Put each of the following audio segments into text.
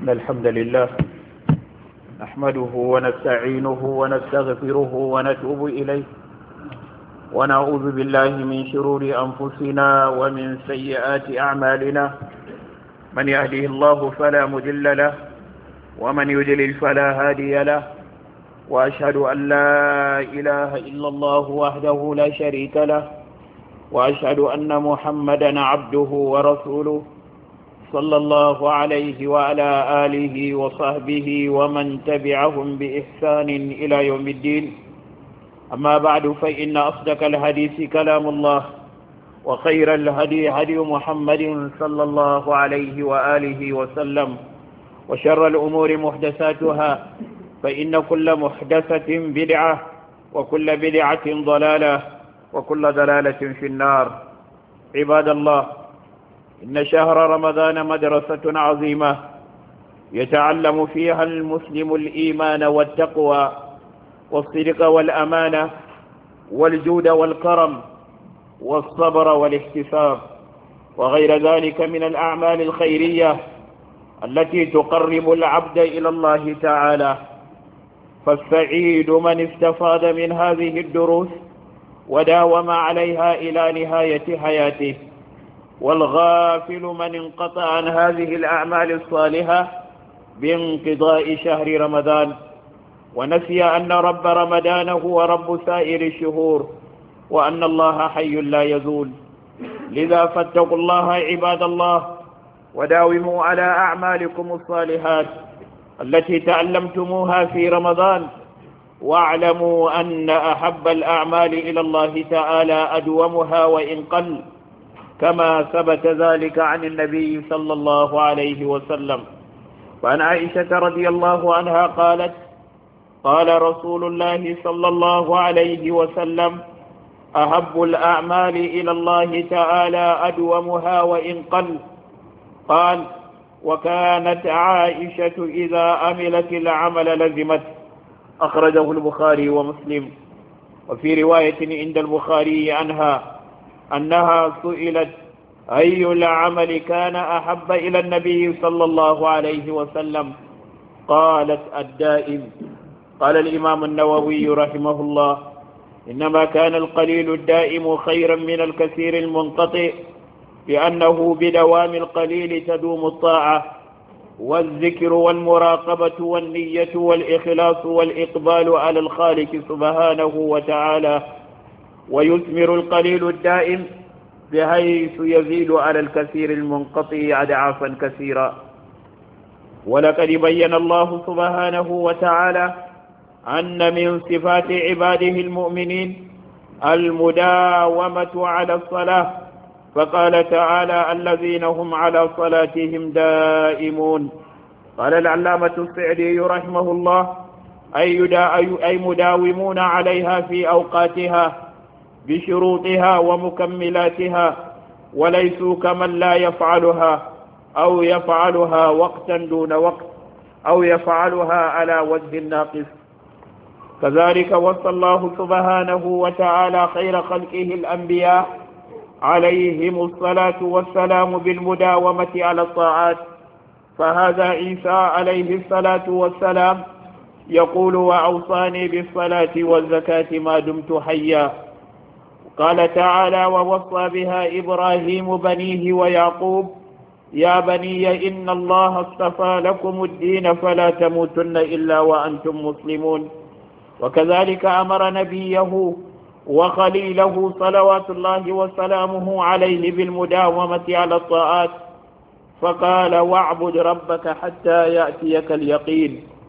إن الحمد لله نحمده ونستعينه ونستغفره ونتوب إليه ونعوذ بالله من شرور أنفسنا ومن سيئات أعمالنا من يهده الله فلا مضل له ومن يضلل فلا هادي له وأشهد أن لا إله إلا الله وحده لا شريك له وأشهد أن محمدا عبده ورسوله صلى الله عليه وعلى آله وصحبه ومن تبعهم بإحسان إلى يوم الدين أما بعد فإن أصدق الحديث كلام الله وخير الهدي هدي محمد صلى الله عليه وآله وسلم وشر الأمور محدثاتها فإن كل محدثة بدعة وكل بدعة ضلالة وكل ضلالة في النار. عباد الله، إن شهر رمضان مدرسة عظيمة يتعلم فيها المسلم الإيمان والتقوى والصدق والأمانة والجود والكرم والصبر والاحتساب وغير ذلك من الأعمال الخيرية التي تقرب العبد إلى الله تعالى. فالسعيد من استفاد من هذه الدروس وداوم عليها إلى نهاية حياته، والغافل من انقطع عن هذه الأعمال الصالحة بانقضاء شهر رمضان ونسي أن رب رمضان هو رب سائر الشهور وأن الله حي لا يزول. لذا فاتقوا الله عباد الله وداوموا على أعمالكم الصالحات التي تعلمتموها في رمضان، واعلموا أن أحب الأعمال إلى الله تعالى أدومها وإن قل، كما ثبت ذلك عن النبي صلى الله عليه وسلم. وعن عائشة رضي الله عنها قالت: قال رسول الله صلى الله عليه وسلم: أحب الأعمال إلى الله تعالى أدومها وإن قل. قال: وكانت عائشة إذا عملت العمل لزمت. أخرجه البخاري ومسلم. وفي رواية عند البخاري عنها أنها سئلت: أي العمل كان أحب إلى النبي صلى الله عليه وسلم؟ قالت: الدائم. قال الإمام النووي رحمه الله: إنما كان القليل الدائم خيرا من الكثير المنقطع، لأنه بدوام القليل تدوم الطاعة والذكر والمراقبة والنية والإخلاص والإقبال على الخالق سبحانه وتعالى، ويثمر القليل الدائم بحيث يزيد على الكثير المنقطع أضعافا كثيرا. ولقد بين الله سبحانه وتعالى أن من صفات عباده المؤمنين المداومة على الصلاة، فقال تعالى: الذين هم على صلاتهم دائمون. قال العلامة السعدي رحمه الله: أي مداومون عليها في أوقاتها بشروطها ومكملاتها، وليسوا كمن لا يفعلها أو يفعلها وقتا دون وقت أو يفعلها على وجه ناقص. كذلك وصى الله سبحانه وتعالى خير خلقه الأنبياء عليهم الصلاة والسلام بالمداومة على الطاعات. فهذا عيسى عليه الصلاة والسلام يقول: وأوصاني بالصلاة والزكاة ما دمت حيا. قال تعالى: ووصى بها إبراهيم بنيه ويعقوب: يا بني إن الله اصطفى لكم الدين فلا تموتن إلا وأنتم مسلمون. وكذلك أمر نبيه وخليله صلوات الله وسلامه عليه بالمداومة على الطاعات، فقال: واعبد ربك حتى يأتيك اليقين.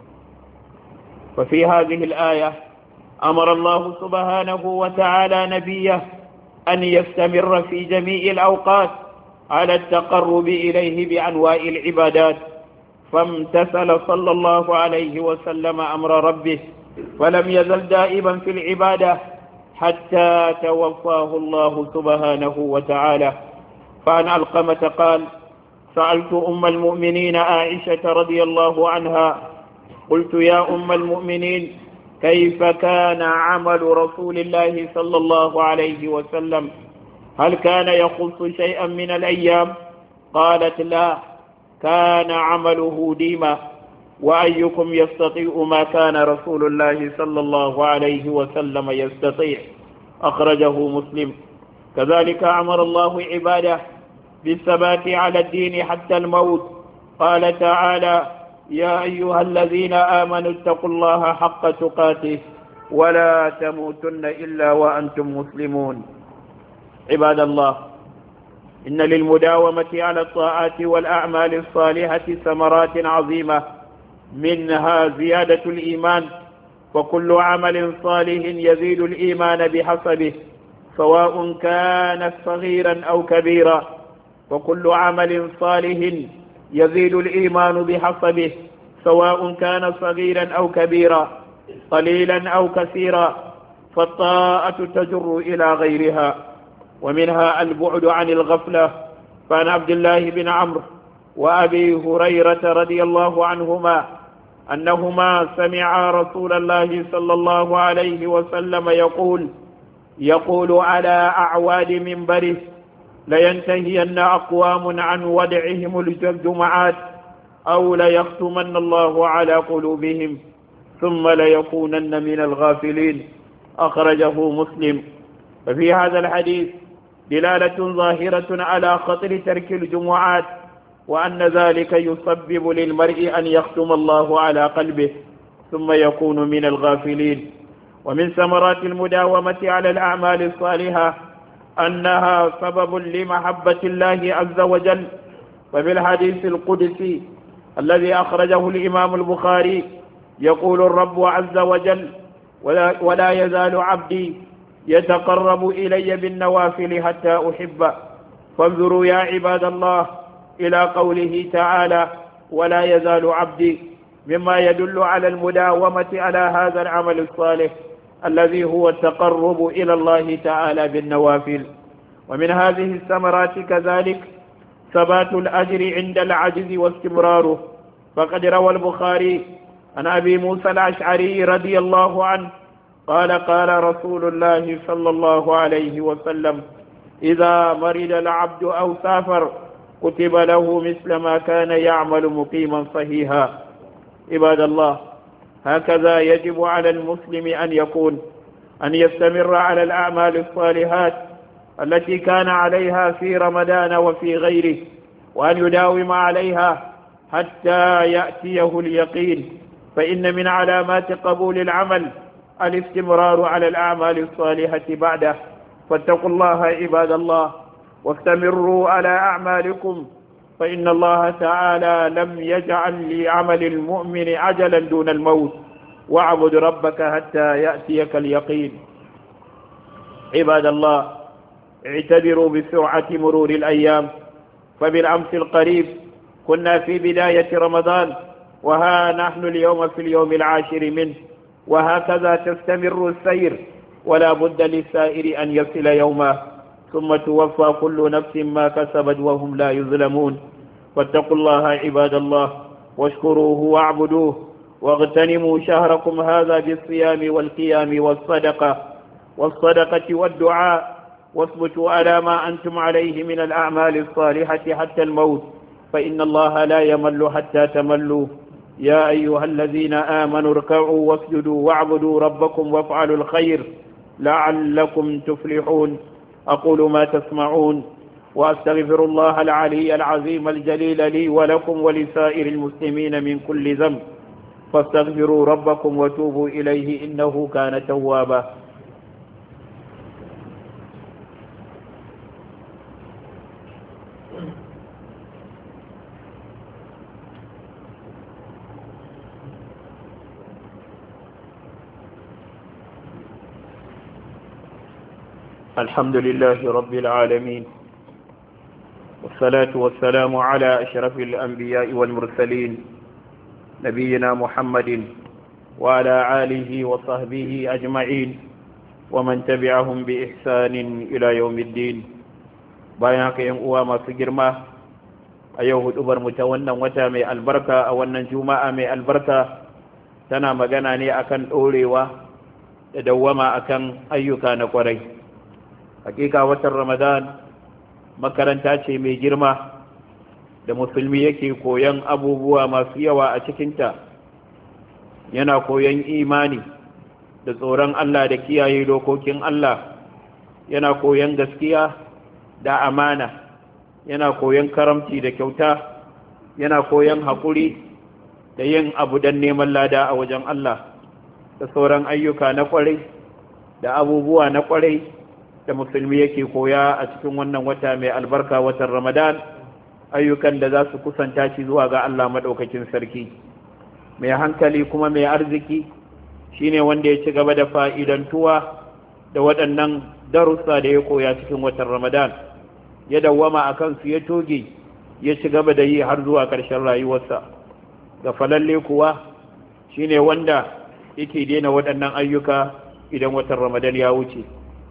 ففي هذه الآية أمر الله سبحانه وتعالى نبيه أن يستمر في جميع الأوقات على التقرب إليه بأنواع العبادات، فامتثل صلى الله عليه وسلم أمر ربه، فلم يزل دائما في العبادة حتى توفاه الله سبحانه وتعالى. فعن علقمة قال: سألت أم المؤمنين عائشة رضي الله عنها قلت: يا أم المؤمنين، كيف كان عمل رسول الله صلى الله عليه وسلم؟ هل كان يخص شيئا من الأيام؟ قالت: لا، كان عمله ديما، وأيكم يستطيع ما كان رسول الله صلى الله عليه وسلم يستطيع. أخرجه مسلم. كذلك أمر الله عباده بالثبات على الدين حتى الموت. قال تعالى: يا أيها الذين آمنوا اتقوا الله حق تقاته ولا تموتن إلا وأنتم مسلمون. عباد الله، إن للمداومة على الطاعات والأعمال الصالحة ثمرات عظيمة، منها زيادة الإيمان، وكل عمل صالح يزيد الإيمان بحسبه سواء كان صغيرا أو كبيرا، وكل عمل صالح يزيد الإيمان بحسبه سواء كان صغيرا أو كبيرا، قليلا أو كثيرا، فالطاعة تجر إلى غيرها، ومنها البعد عن الغفلة. فعن عبد الله بن عمرو وأبي هريرة رضي الله عنهما أنهما سمعا رسول الله صلى الله عليه وسلم يقول على أعواد منبره: لينتهين أقوام عن ودعهم الجمعات أو ليختمن الله على قلوبهم ثم ليكونن من الغافلين. أخرجه مسلم. ففي هذا الحديث دلالة ظاهرة على خطر ترك الجمعات، وأن ذلك يسبب للمرء أن يختم الله على قلبه ثم يكون من الغافلين. ومن ثمرات المداومة على الأعمال الصالحة أنها سبب لمحبة الله عز وجل. وفي الحديث القدسي الذي أخرجه الإمام البخاري يقول الرب عز وجل: ولا يزال عبدي يتقرب إلي بالنوافل حتى أحبه. فانظروا يا عباد الله إلى قوله تعالى: ولا يزال عبدي، مما يدل على المداومة على هذا العمل الصالح الذي هو التقرب إلى الله تعالى بالنوافل. ومن هذه الثمرات كذلك ثبات الأجر عند العجز واستمراره. فقد روى البخاري عن أبي موسى الأشعري رضي الله عنه قال رسول الله صلى الله عليه وسلم: إذا مرض العبد أو سافر كتب له مثل ما كان يعمل مقيما صحيحا. عباد الله، هكذا يجب على المسلم أن يستمر على الأعمال الصالحات التي كان عليها في رمضان وفي غيره، وأن يداوم عليها حتى يأتيه اليقين. فإن من علامات قبول العمل الاستمرار على الأعمال الصالحة بعده. فاتقوا الله عباد الله واستمروا على أعمالكم، فإن الله تعالى لم يجعل لعمل المؤمن عجلا دون الموت. واعبد ربك حتى يأتيك اليقين. عباد الله، اعتبروا بسرعة مرور الأيام، فبالأمس القريب كنا في بداية رمضان، وها نحن اليوم في اليوم العاشر منه، وهكذا تستمر السير، ولا بد للسائر أن يصل يومه ثم توفى كل نفس ما كسبت وهم لا يظلمون. فاتقوا الله عباد الله واشكروه واعبدوه، واغتنموا شهركم هذا بالصيام والقيام والصدقة والدعاء، واثبتوا على ما أنتم عليه من الأعمال الصالحة حتى الموت، فإن الله لا يمل حتى تملوا. يا أيها الذين آمنوا اركعوا واسجدوا واعبدوا ربكم وافعلوا الخير لعلكم تفلحون. أقول ما تسمعون، وأستغفر الله العلي العظيم الجليل لي ولكم ولسائر المسلمين من كل ذنب، فاستغفروا ربكم وتوبوا إليه إنه كان توابا. الحمد لله رب العالمين، والصلاة والسلام على أشرف الأنبياء والمرسلين نبينا محمد وعلى آله وصحبه أجمعين ومن تبعهم بإحسان إلى يوم الدين. bayan haka yan uwa masu girma, a yau hudubar mu ta wannan wata mai albarka, a wannan juma'a mai albarka, tana magana ne akan dorewa da dawwama akan ayyuka na kwarai. Hakika watan Ramadan makaranta ce mai girma, da musulmi yake koyan abubuwa masu yawa a cikinta, yana koyan imani da tsoron Allah da kiyaye dokokin Allah, yana koyan gaskiya da amana, yana koyan karamci da kyauta, yana koyan haƙuri da yin abu don neman lada a wajen Allah, da sauran ayyuka na ƙwarai da abubuwa na ƙwarai da musulmi yake koya a cikin wannan wata mai albarka, watan Ramadan, ayyukan da za su kusanta shi zuwa ga Allah maɗaukakin sarki. Mai hankali kuma mai arziki shine wanda ya ci gaba da fa'idantuwa da waɗannan darussa da ya koya cikin watan Ramadan, ya dawwama a kansu, ya toge, ya ci gaba da yi har zuwa ƙarshen rayuwarsa. Ga falalle kuwa shine wanda yake daina waɗannan ayyuka idan watan Ramadan ya wuce,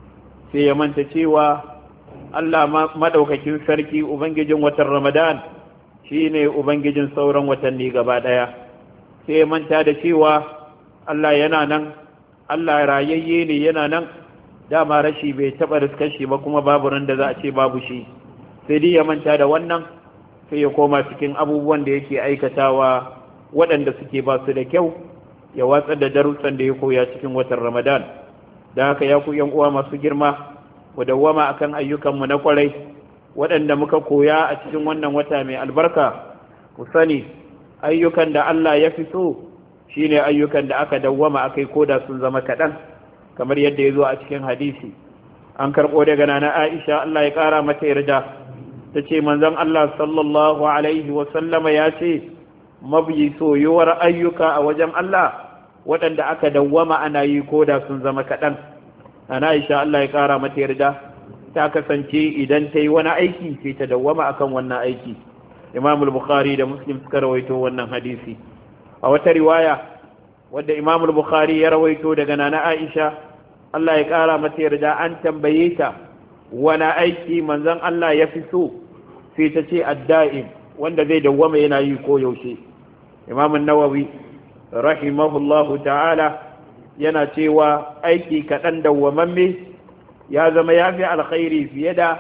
sai ya manta cewa Allah maɗaukakin sarki, Ubangijin watan Ramadan, shi ne Ubangijin sauran watanni gaba ɗaya. Sai ya manta da cewa Allah yana nan, Allah rayayye ne, yana nan, dama rashi bai taɓa riskar shi ba, kuma babu ran da za a ce babu shi. Sai dai ya manta da wannan, sai ya koma cikin abubuwan da yake aikatawa waɗanda suke ba su da kyau, ya watsar da darussan da ya koya cikin watan Ramadan. Da haka ya ku ‘yan uwa masu girma, mu dawwama akan ayyukanmu na kwarai waɗanda muka koya a cikin wannan wata mai albarka. Ku sani ayyukan da Allah ya fi so shine ayyukan da aka dawwama akai koda sun zama kaɗan, kamar yadda ya zo a cikin hadisi. An karɓo daga nana Aisha, Allah ya ƙara mata yarda, ta ce manzon Allah sallallahu alaihi wasallama ya ce, mabiyi soyuwar ayyuka a wajen Allah waɗanda aka dawwama ana yi koda sun zama kaɗan. Ana Aisha, Allah ya ƙara mata yarda, ta kasance idan ta yi wani aiki sai ta dawwama akan wannan aiki. Imam al-Bukhari da Muslim suka rawaito wannan hadisi. A wata riwaya wadda Imam al-Bukhari ya rawaito daga nana Aisha, Allah ya ƙara mata yarda, an tambaye ta wani aiki manzon Allah ya fi so, sai ta ce adda'im, wanda zai dawwama yana yi ko yaushe. Imam an-Nawawi rahimahullahu ta'ala yana cewa aiki kaɗan dawwamamme ya zama ya fi alkhairi fiye da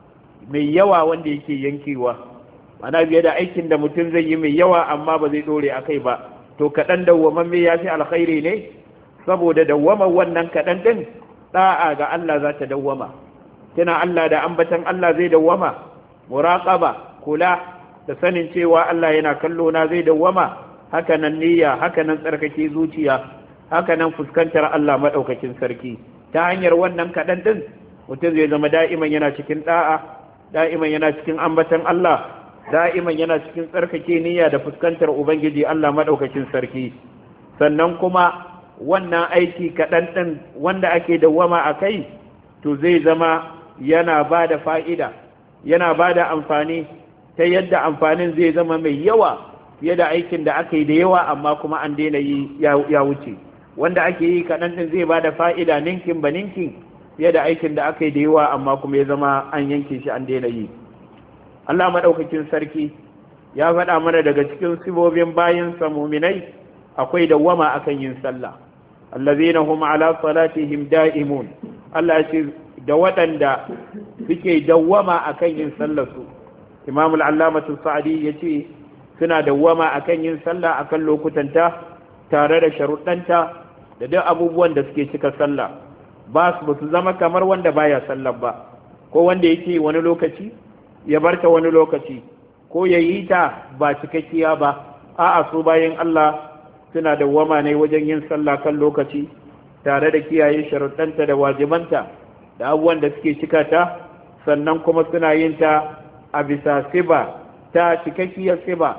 mai yawa wanda yake yankewa. Ana fiye da aikin da mutum zai yi mai yawa amma ba zai ɗore a kai ba, to kaɗan dawwamamme ya fi alkhairi ne, saboda dawwamar wannan kaɗan ɗin ɗa'a ga Allah za ta dawwama, kina Allah da ambatan Allah zai dawwama, muraqaba, kula da sanin cewa Allah yana kallo na zai dawwama, haka nan niyya, haka nan tsarkake zuciya, haka nan fuskantar Allah maɗaukakin sarki. Ta hanyar wannan kaɗan ɗin mutum zai zama da'iman yana cikin ɗa'a, da'iman yana cikin ambatan Allah, da'iman yana cikin tsarkake niyya da fuskantar Ubangiji Allah maɗaukakin sarki. Sannan kuma wannan aiki kaɗan ɗin wanda ake dawwama a kai, to zai zama yana ba da fa'ida, yana ba da amfani, ta yadda amfanin zai zama mai yawa fiye da aikin da aka yi da yawa amma kuma an daina yi ya wuce. Wanda ake yi kaɗan ɗin zai ba da fa'ida ninkin ba ninkin fiye da aikin da aka yi da yawa amma kuma ya zama an yanke shi an daina yi. Allah maɗaukakin sarki ya faɗa mana daga cikin sibobin bayansa muminai akwai dawwama akan yin sallah. Allazina hum ala salatihim da'imun. Allah ya ce da waɗanda suke dawwama akan yin sallar su. Imam al-Allamatu Sa'di ya ce suna dawwama akan yin sallah akan lokutanta tare da sharuɗanta da duk abubuwan da suke cika sallah. Ba su zama kamar wanda baya sallar ba, ko wanda yake wani lokaci ya barta wani lokaci, ko ya yi ta ba cikakkiya ba. A'a, su bayan Allah suna dawwama ne wajen yin sallah kan lokaci tare da kiyaye sharuɗanta da wajibanta da abubuwan da suke cika ta, sannan kuma suna yin ta a bisa siba ta cikakkiyar siba.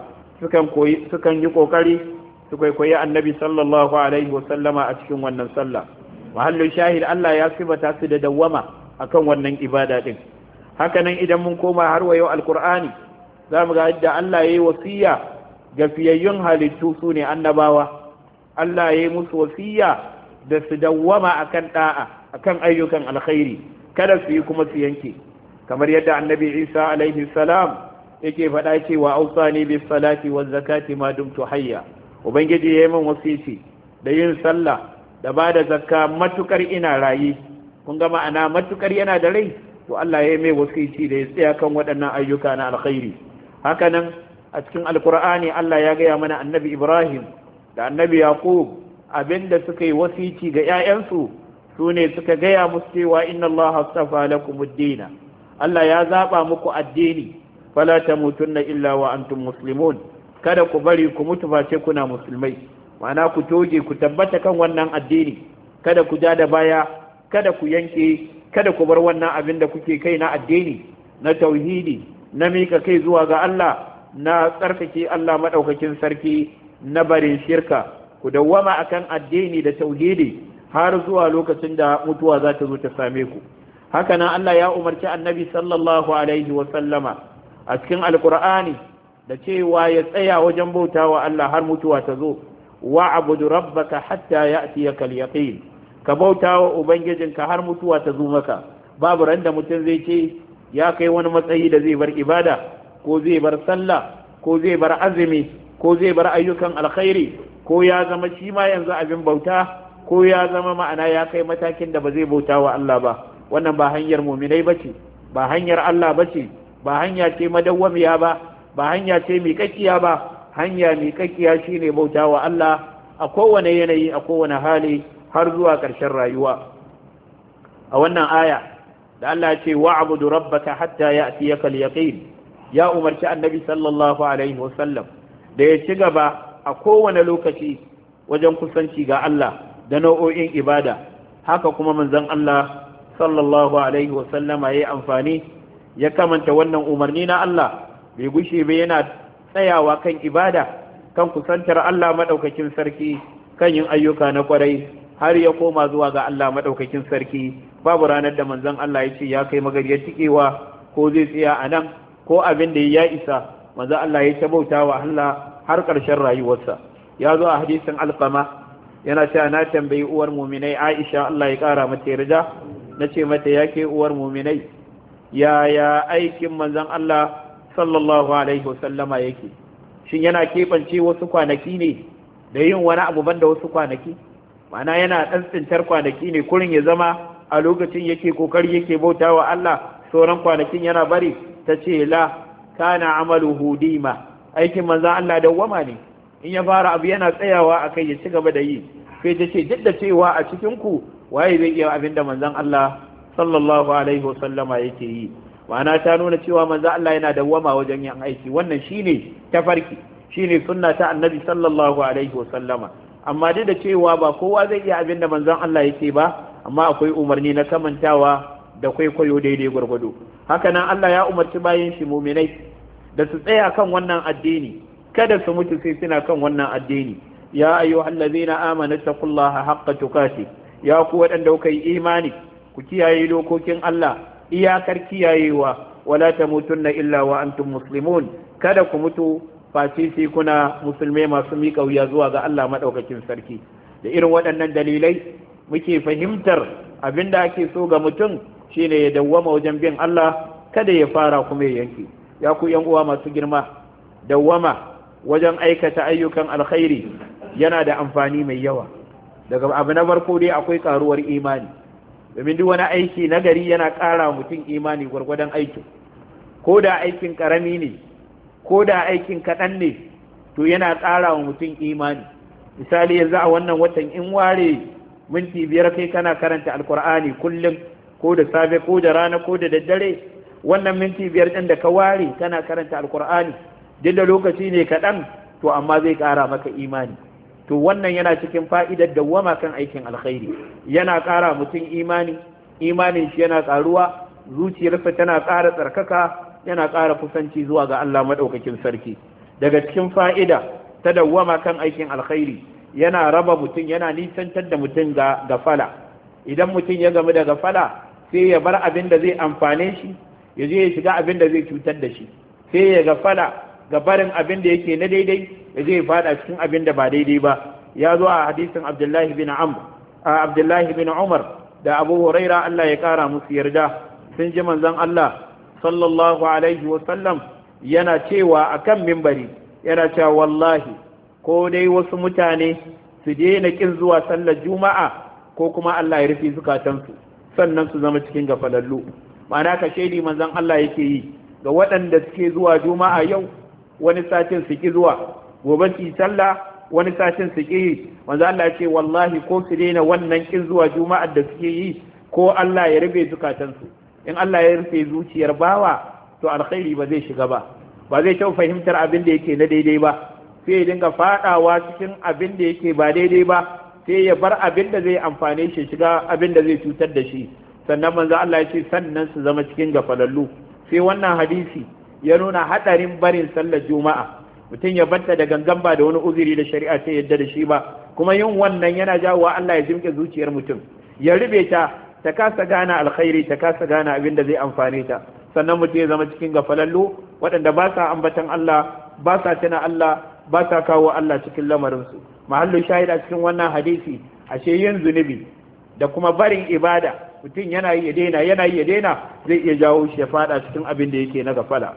Sukan yi kokari su kwaikwayi annabi sallallahu alaihi wasallama a cikin wannan sallah. Mahallin shahid, Allah ya sibata su da dawwama akan wannan ibada din. Hakanan idan mun koma har wa yau alkur'ani, za mu ga yadda Allah ya yi wasiya ga fiyayyun halittu su ne annabawa. Allah ya yi musu wasiya da su dawwama akan da'a, akan ayyukan alkhairi, kada su yi kuma su yanke. Kamar yadda annabi Isa alaihi salam yake faɗa cewa ausani bis salati waz zakati ma dumtu hayya. Ubangiji ya yi min wasiti da yin sallah da ba da zakka matukar ina rayi. Kun ga ma'ana matukar yana da rai, to Allah ya yi mai wasiti da ya tsaya kan waɗannan ayyuka na alkhairi. hakanan a cikin alkur'ani Allah ya gaya mana annabi Ibrahim da annabi Yaqub abinda suka yi wasici ga 'ya'yansu su ne suka gaya musu cewa inna Allah astafa lakumud-din Allah ya zaba muku addini fala tamutunna illa wa antum muslimun kada ku bari ku mutu face kuna musulmai ma'ana ku toge ku tabbata kan wannan addini kada ku ja da baya kada ku yanke kada ku bar wannan abin da kuke kai na addini na tauhidi na mika kai zuwa ga Allah na tsarkake Allah madaukakin sarki na barin shirka ku dawwama akan addini da tauhidi har zuwa lokacin da mutuwa za ta zo ta same ku haka nan Allah ya umarci annabi sallallahu alaihi wa sallama a cikin alqur'ani da cewa ya tsaya wajen bautawa Allah har mutuwa ta zo wa'budu rabbaka hatta ya'tiyaka al-yaqin ka bautawa ubangijinka har mutuwa ta zo maka babu randa mutum zai ce ya kai wani matsayi da zai bar ibada ko zai bar sallah ko zai bar azumi ko zai bar ayyukan alkhairi ko ya zama shi ma yanzu abin bauta ko ya zama ma'ana ya kai matakin da ba zai bauta wa Allah ba wannan ba hanyar muminai bace ba hanyar Allah bace ba hanya ce madawwamiya ba ba hanya ce miƙaƙiya ba hanya miƙaƙiya shine bauta wa Allah a kowane yanayi a kowane hali har zuwa ƙarshen rayuwa a wannan aya da Allah ya ce wa'budu rabbaka hatta ya'tiyaka al-yaqin ya umarci annabi sallallahu alaihi wasallam da ya ci gaba a kowane lokaci wajen kusanci ga Allah da nau'o'in ibada haka kuma manzon Allah sallallahu alaihi wasallama yayi amfani ya kamanta wannan umarni na Allah bai gushe ba yana tsayawa kan ibada kan kusantar Allah madaukakin sarki kan yin ayyuka na kwarai har ya koma zuwa ga Allah madaukakin sarki babu ranar da manzon Allah ya ce ya kai magariyar tikewa ko zai tsaya a nan ko abin da ya isa manzon Allah ya tabauta wa Allah har ƙarshen rayuwarsa ya zo a hadisin alqama yana cewa na tambayi uwar muminai Aisha Allah ya kara mata yarda nace mata yake uwar muminai yaya aikin manzon Allah sallallahu alaihi wasallama yake shin yana keɓance wasu kwanaki ne da yin wani abu banda wasu kwanaki ma'ana yana ɗan tsintar kwanaki ne kurin ya zama a lokacin yake kokari yake bautawa Allah sauran kwanakin yana bari ta ce la kana amaluhu dima aikin manzon Allah dawwama ne in ya fara abu yana tsayawa akai ya ci gaba da yi sai ta ce duk da cewa a cikin ku waye zai iya abin da manzon Allah sallallahu alaihi wasallama yake yi ma'ana ta nuna cewa manzo Allah yana dawwama wajen yin aiki wannan shine tafarki shine sunna ta annabi sallallahu alaihi wasallama amma duk da cewa ba kowa zai iya abin da manzon Allah yake ba amma akwai umarni na kamantawa da kwaikwayo daidai gwargwado haka nan Allah ya umarci bayin shi mu'minai da su tsaya kan wannan addini kada su mutu sai suna kan wannan addini ya ayyuhallazina amanu taqullaha haqqa tuqatih ya ku wadanda kuka yi imani ku kiyaye dokokin Allah iyakar kiyayewa wala tamutunna illa wa antum muslimun kada ku mutu face sai kuna musulmai masu miƙa wuya zuwa ga Allah madaukakin sarki da irin waɗannan dalilai muke fahimtar abinda ake so ga mutum shine ya dawwama wajen bin Allah kada ya fara kuma ya yanke ya ku yan uwa masu girma dawwama wajen aikata ayyukan alkhairi yana da amfani mai yawa daga abu na farko dai akwai karuwar imani domin duk wani aiki na gari yana ƙara mutum imani gwargwadon aikin ko da aikin ƙarami ne ko da aikin kaɗan ne to yana ƙara wa mutum imani misali yanzu a wannan watan in ware minti 5 kai kana karanta alkur'ani kullum ko da safe ko da rana ko da daddare wannan minti 5 ɗin da ka ware kana karanta alkur'ani duk da lokaci ne kaɗan to amma zai ƙara maka imani to wannan yana cikin fa'idar dawwama kan aikin alkhairi yana ƙara mutum imani imanin shi yana ƙaruwa zuciyarsa tana ƙara tsarkaka yana ƙara kusanci zuwa ga Allah madaukakin sarki daga cikin fa'ida ta dawwama kan aikin alkhairi yana raba mutum yana nisantar da mutum ga gafala idan mutum ya gamu da gafala sai ya bar abin da zai amfane shi ya je ya shiga abin da zai cutar da shi sai ya gafala ga barin abin da yake na daidai ya zai fada cikin abin da ba daidai ba ya zo a hadisin Abdullahi bin Umar da Abu Huraira Allah ya kara musu yarda sun ji manzon Allah sallallahu alaihi wa sallam yana cewa akan minbari yana cewa wallahi ko dai wasu mutane su daina kin zuwa sallar juma'a ko kuma Allah ya rufe zukatansu sannan su zama cikin gafalallu ma'ana ka shaidi manzon Allah yake yi ga waɗanda suke zuwa juma'a yau wani satin su ki zuwa, gobe su yi sallah wani satin su ki yi. Manzo Allah ya ce wallahi ko su daina wannan kin zuwa juma'ar da suke yi ko Allah ya rufe zukatansu. In Allah ya rufe zuciyar bawa to alkhairi ba zai shiga ba zai taɓa fahimtar abin da yake na daidai ba, sai ya dinga fadawa cikin abin da yake ba daidai ba, sai ya bar abin da zai amfane shi shiga abin da zai cutar da shi. Sannan manzo Allah ya ce sannan su zama cikin gafalallu. Sai wannan hadisi ya nuna hadarin barin sallar juma'a, mutum ya banta da gangan ba da wani uzuri da shari'a ta yadda da shi ba, kuma yin wannan yana jawo Allah ya jimke zuciyar mutum, ya rube ta kasa gane alkhairi, ta kasa gane abin da zai amfane ta. Sannan mutum ya zama cikin gafalallu waɗanda ba sa ambatan Allah, ba sa tuna Allah, ba sa kawo Allah cikin lamarinsu. Mahallu shahida cikin wannan hadisi ashe yin zunubi da kuma barin ibada mutum yana yi ya daina zai iya jawo shi ya fada cikin abin da yake na gafala.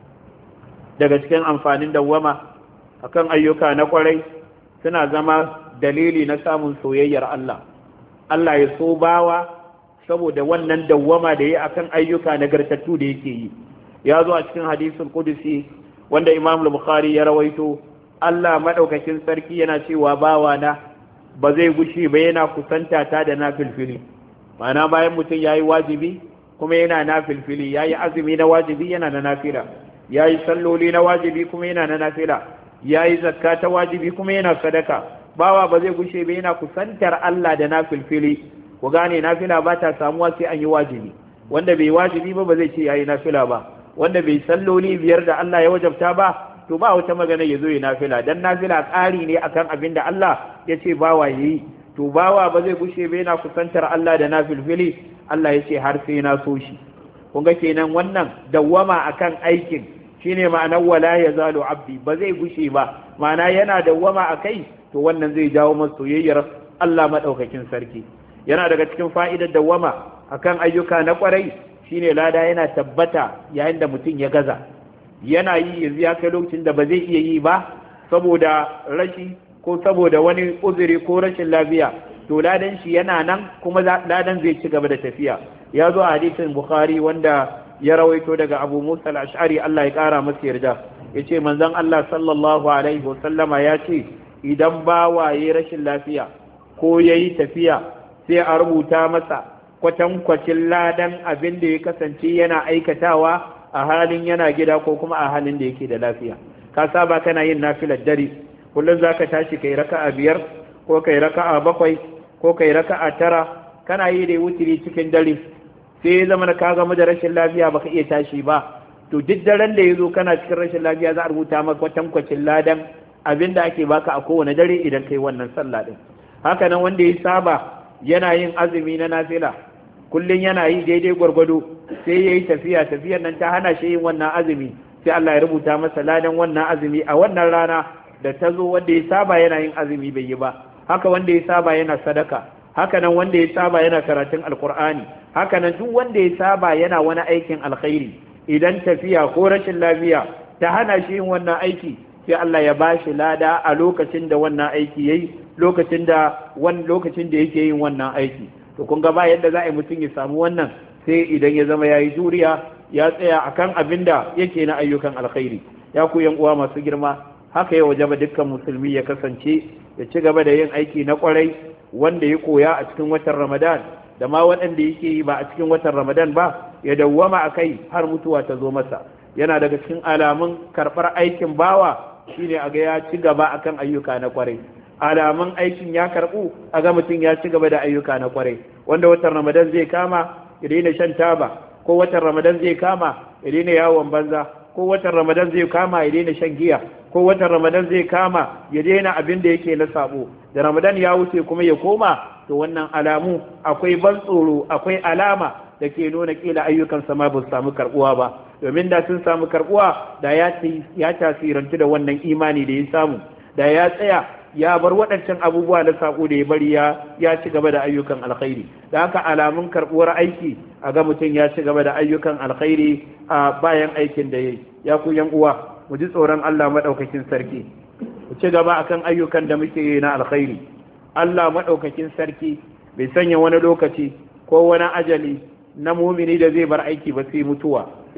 Daga cikin amfanin dawwama akan ayyuka na kwarai suna zama dalili na samun soyayyar Allah. Allah ya so bawa saboda wannan dawwama da ya akan ayyuka nagartattu da yake yi. Ya zo a cikin hadisul qudusi wanda Imam al-Bukhari ya rawaito, Allah madaukakin sarki yana cewa bawa na ba zai gushi ba yana kusanta ta da nafilfili. Ma'ana bayan mutum yayi wajibi kuma yana nafilfili, yayi azumi na wajibi yana na nafila, yayi salloli na wajibi kuma yana na nafila, yayi zakka ta wajibi kuma yana sadaka. Bawa ba zai gushe ba yana kusantar Allah da nafilfili. Ku gane nafila ba ta samuwa sai an yi wajibi. Wanda bai wajibi ba zai ce yayi nafila ba. Wanda bai salloli biyar da Allah ya wajabta ba, to ba wata magana ya zo ya nafila, dan nafila ƙari ne akan abin da Allah ya ce bawa yayi. To bawa ba zai gushe ba yana kusantar Allah da nafilfili, Allah ya ce har sai na so shi. Kun ga kenan wannan dawwama akan aikin shine ma'anar wala yazalu abdi, ba zai gushe ba, ma'ana yana dawwama akai, to wannan zai jawo masa soyayyar Allah madaukakin sarki. Yana daga cikin fa'idar dawwama akan ayyuka na kwarai shine lada yana tabbata yayin da mutum ya gaza, yana yi yanzu ya kai lokacin da ba zai iya yi ba saboda rashi ko saboda wani uzuri ko rashin lafiya, to ladan shi yana nan kuma ladan zai ci gaba da tafiya. Ya zo a hadisin Bukhari wanda ya rawaito daga Abu Musa al-Ash'ari, Allah ya kara masa yarda, yace manzon Allah sallallahu alaihi wasallama ya ce idan bawa yayi rashin lafiya ko yayi tafiya sai a rubuta masa kwatankwacin ladan abin da ya kasance yana aikatawa a halin yana gida ko kuma a halin da yake da lafiya. Ka saba kana yin nafilar dare, kullum za ka tashi kai raka'a 5 ko kai raka'a 7 ko kai raka'a 9, kana yi da wutiri cikin dare, sai ya zama ka gama da rashin lafiya baka iya tashi ba, to duk daren da ya zo kana cikin rashin lafiya za a rubuta maka kwatankwacin ladan abin da ake baka a kowane dare idan kai wannan sallah din. Haka nan wanda ya saba yana yin azumi na nafila, kullum yana yi daidai gwargwado, sai ya yi tafiyar nan ta hana shi yin wannan azumi, sai Allah ya rubuta masa ladan wannan azumi a wannan rana da ta zo. Wanda ya saba yana yin azumi bai yi ba, haka wanda ya saba yana sadaka, haka nan wanda ya saba yana karatun alkur'ani, haka nan duk wanda ya saba yana wani aikin alkhairi, idan tafiya ko rashin lafiya ta hana shi yin wannan aiki, sai Allah ya bashi lada a lokacin da wannan aiki yayi, lokacin da yake yin wannan aiki. To kun ga ba yadda za a yi mutum ya samu wannan sai idan ya zama yayi juriya, ya tsaya akan abin da yake na ayyukan alkhairi. Ya ku yan uwa masu girma, haka ya wajaba dukkan musulmi ya kasance ya ci gaba da yin aiki na kwarai wanda ya koya a cikin watan Ramadan, da ma waɗanda yake yi ba a cikin watan Ramadan ba, ya dawwama a kai har mutuwa ta zo masa. Yana daga cikin alamun karɓar aikin bawa shine a ga ya ci gaba akan ayyuka na kwarai. Alamun aikin ya karɓu a ga mutum ya ci gaba da ayyuka na kwarai. Wanda watan Ramadan zai kama ya daina shan taba, ko watan Ramadan zai kama ya daina yawon banza, ko watan Ramadan zai kama ya daina shan giya, ko watan Ramadan zai kama ya daina abin da yake na sabo. Da Ramadan ya wuce kuma ya koma, to wannan alamu akwai ban tsoro, akwai alama da ke nuna kila ayyukansa ma ba su samu karbuwa ba. Domin da sun samu karbuwa da ya tasirantu da wannan imani da ya samu, da ya tsaya ya bar waɗancan abubuwa na sako da ya bari ya ci gaba da ayyukan alkhairi. Da haka alamun karbuwar aiki a ga mutum ya ci gaba da ayyukan alkhairi a bayan aikin da ya yi. Ya ku yan uwa, mu ji tsoron Allah madaukakin sarki, mu ci gaba akan ayyukan da muke yi na alkhairi. Allah madaukakin sarki bai sanya wani lokaci ko wani ajali na mumini da zai bar aiki ba sai mutuwa.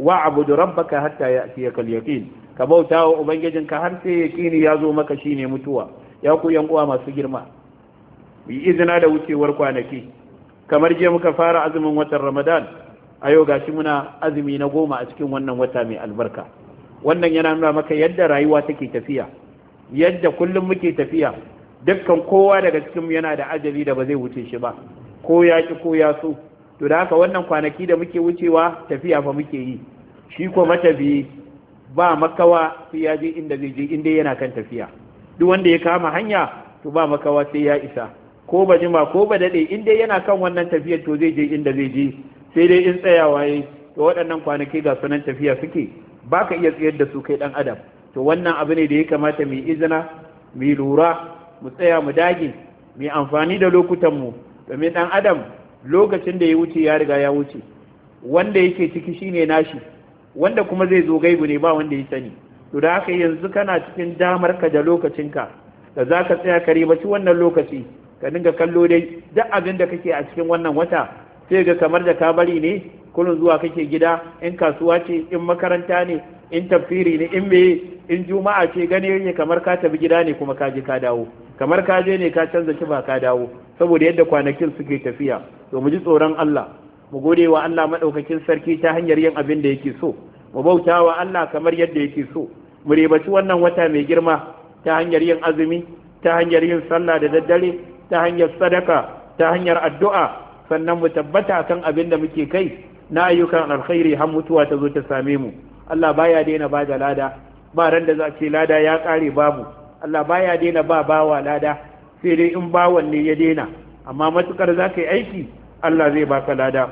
wa'bud rabbaka hatta ya'tiyakal yaqin ka bauta wa ubangijinka har sai yaqini ya zo maka shine mutuwa. Ya ku yan uwa masu girma, bi izina da wucewar kwanaki kamar je muka fara azumin watan Ramadan, a yau gashi muna azumi na 10 a cikin wannan wata mai albarka. Wannan yana nuna maka yadda rayuwa take tafiya, yadda kullum muke tafiya. Dukkan kowa daga cikin yana da ajali da ba zai wuce shi ba, ko ya ki ko ya so. To da haka wannan kwanaki da muke wucewa tafiya fa muke yi. Shi ko matafi ba makawa sai ya je inda zai je, inda yana kan tafiya. Duk wanda ya kama hanya to ba makawa sai ya isa, ko ba jima ko ba dade, inda yana kan wannan tafiyar to zai je inda zai je. Sai dai in tsayawa yayi, to waɗannan kwanaki ga sunan tafiya suke, ba ka iya tsayar da su kai ɗan adam. To wannan abu ne da ya kamata mu izina, mu lura, mu tsaya mu dage, mu amfani da lokutanmu, domin ɗan adam lokacin da ya wuce ya riga ya wuce. Wanda yake ciki shine nashi, wanda kuma zai zo gaibu ne ba wanda ya sani. To da haka yanzu kana cikin damar ka da lokacinka da za ka tsaya ka ribaci wannan lokaci, ka dinga kallo dai duk abin da kake a cikin wannan wata sai ga kamar da ka bari ne, kullun zuwa kake gida, in kasuwa ce, in makaranta ne, in tafsiri ne, in meye, in juma'a ce, gane ne kamar ka tafi gida ne kuma ka je ka dawo, kamar ka je ne ka canza kiba ka dawo, saboda yadda kwanakin suke tafiya. To mu ji tsoron Allah, mu gode wa Allah madaukakin sarki ta hanyar yin abin da yake so, mu bauta wa Allah kamar yadda yake so, mu ribaci wannan wata mai girma ta hanyar yin azumi, ta hanyar yin sallah da daddare, ta hanyar sadaka, ta hanyar addu'a, sannan mu tabbata kan abin da muke kai na ayyukan alkhairi har mutuwa ta zo ta same mu. Allah baya daina ba da lada, ba ran da za ce lada ya kare babu. Allah baya daina ba bawa lada, sai dai in bawan ne ya daina, amma matukar za ka yi aiki Allah zai baka lada.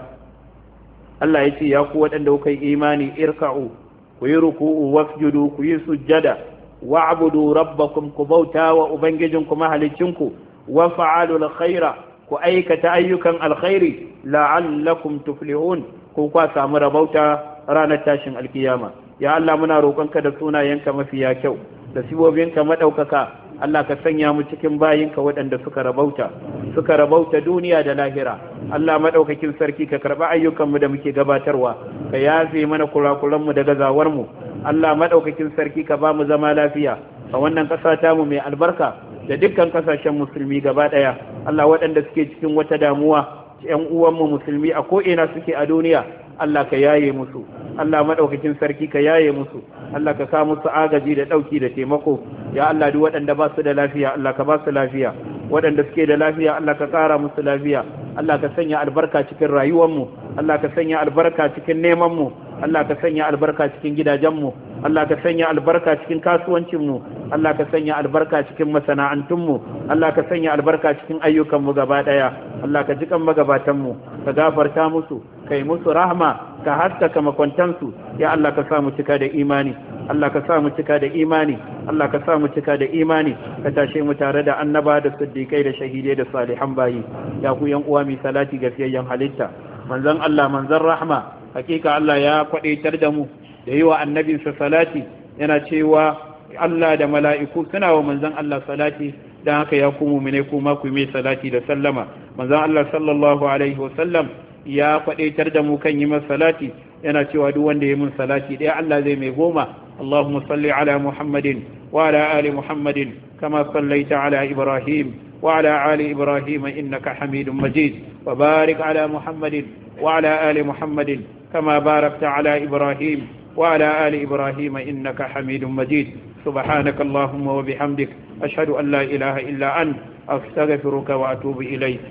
Allah ya ce ya ku waɗanda kuka yi imani, irka'u, ku yi ruku'u, wasjudu, ku yi sujjada, wa'budu rabbakum, ku bauta wa ubangijinku mahalicinku, wa fa'alul khaira, ku aikata ayyukan alkhairi, la'allakum tuflihun, ku kwa samu rabauta ranar tashin alkiyama. Ya Allah muna roƙonka da sunayenka mafiya kyau da sibobinka madaukaka, Allah ka sanya mu cikin bayinka waɗanda suka rabauta duniya da lahira. Allah madaukakin sarki ka karba ayyukanmu da muke gabatarwa, ka yafe mana kurakuranmu da gazawarmu. Allah madaukakin sarki ka ba mu zama lafiya a wannan ƙasa tamu mai albarka da dukkan kasashen musulmi gaba daya. Allah waɗanda suke cikin wata damuwa, ƴan uwanmu musulmi a ko'ina suke a duniya, Allah ka yaye musu. Allah madaukakin sarki ka yaye musu. Allah ka sa musu agaji da dauki da taimako. Ya Allah duk waɗanda ba su da lafiya Allah ka ba su lafiya, waɗanda suke da lafiya Allah ka ƙara musu lafiya. Allah ka sanya albarka cikin rayuwarmu, Allah ka sanya albarka cikin nemanmu, Allah ka sanya albarka cikin gidajenmu, Allah ka sanya albarka cikin kasuwancinmu, Allah ka sanya albarka cikin masana'antunmu, Allah ka sanya albarka cikin ayyukanmu gaba daya. Allah ka jikan magabatanmu, ka gafarta musu, kai musu rahma, ka haskaka makwantansu. Ya Allah ka sa mu cika da imani, Allah ka sa mu cika da imani, Allah ka sa mu cika da imani, ka tashe mu tare da annaba da siddiqai da shahidai da salihan bayi. Ya ku yan uwa mi salati ga fiyayyen halitta, manzon Allah, manzon rahma. Hakika Allah ya kwadaitar da mu da yi wa annabinsa salati, yana cewa Allah da mala'iku suna wa manzon Allah salati, dan haka ya ku mu'mine kuma ku mai salati da sallama. Manzon Allah sallallahu alaihi wasallam ya kwadaitar da mu kan yi masa salati, yana cewa duk wanda ya mun salati ɗaya Allah zai mai 10. Allahumma salli ala Muhammadin wa ala ali Muhammadin kama sallaita ala Ibrahim wa ala ali Ibrahim innaka Hamidum Majid, wa barik ala Muhammadin wa ala ali Muhammadin kama barakta ala Ibrahim wa ala ali Ibrahim innaka Hamidum Majid. سبحانك اللهم وبحمدك أشهد أن لا إله إلا أنت أستغفرك وأتوب إليك.